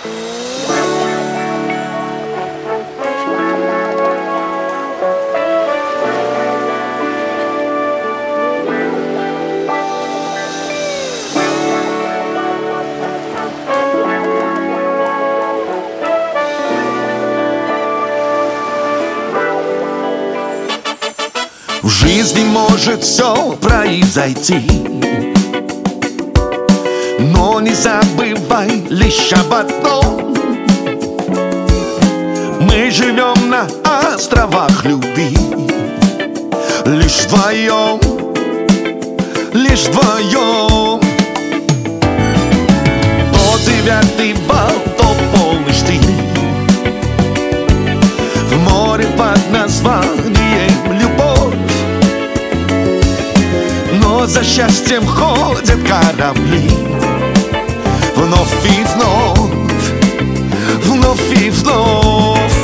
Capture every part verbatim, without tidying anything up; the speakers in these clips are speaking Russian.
В жизни может все произойти, но не забывай лишь об одном: мы живем на островах любви, лишь вдвоем, лишь вдвоем. То девятый вал, то полный штиль, в море под названием любовь. Но за счастьем ходят корабли, вновь и вновь, вновь и вновь.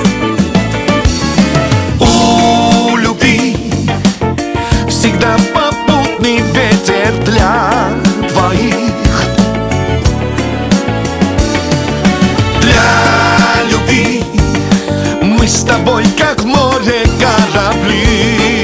У любви всегда попутный ветер для двоих. Для любви мы с тобой как в море корабли.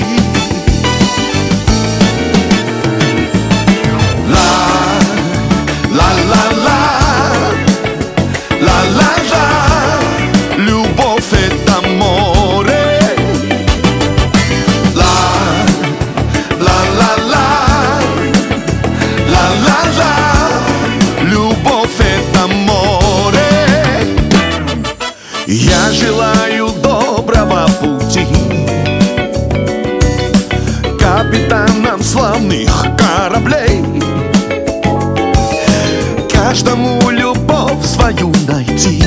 Я желаю доброго пути капитанам славных кораблей, каждому любовь свою найти.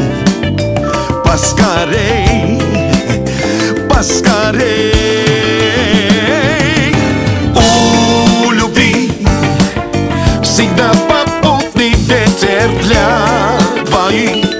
Поскорей, поскорей. У любви всегда попутный ветер для двоих.